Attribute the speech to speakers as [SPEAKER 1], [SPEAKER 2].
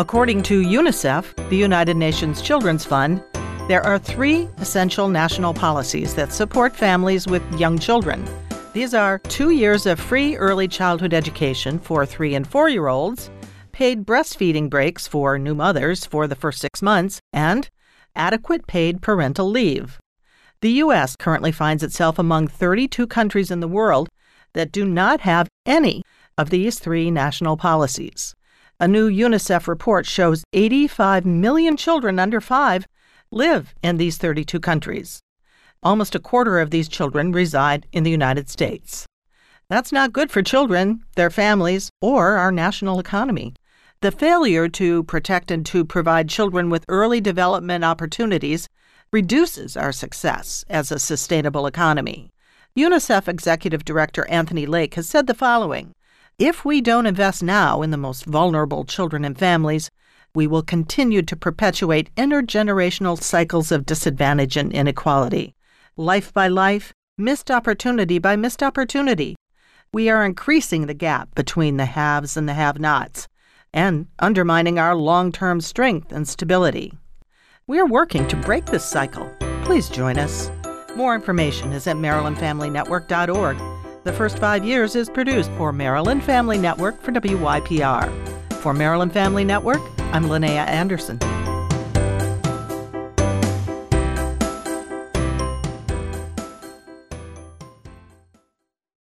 [SPEAKER 1] According to UNICEF, the United Nations Children's Fund, there are 3 essential national policies that support families with young children. These are 2 years of free early childhood education for 3- and 4-year-olds, paid breastfeeding breaks for new mothers for the first 6 months, and adequate paid parental leave. The U.S. currently finds itself among 32 countries in the world that do not have any of these 3 national policies. A new UNICEF report shows 85 million children under 5 live in these 32 countries. Almost a quarter of these children reside in the United States. That's not good for children, their families, or our national economy. The failure to protect and to provide children with early development opportunities reduces our success as a sustainable economy. UNICEF Executive Director Anthony Lake has said the following: "If we don't invest now in the most vulnerable children and families, we will continue to perpetuate intergenerational cycles of disadvantage and inequality. Life by life, missed opportunity by missed opportunity. We are increasing the gap between the haves and the have-nots, and undermining our long-term strength and stability. We are working to break this cycle. Please join us." More information is at MarylandFamilyNetwork.org. The First 5 Years is produced for Maryland Family Network for WYPR. For Maryland Family Network, I'm Linnea Anderson.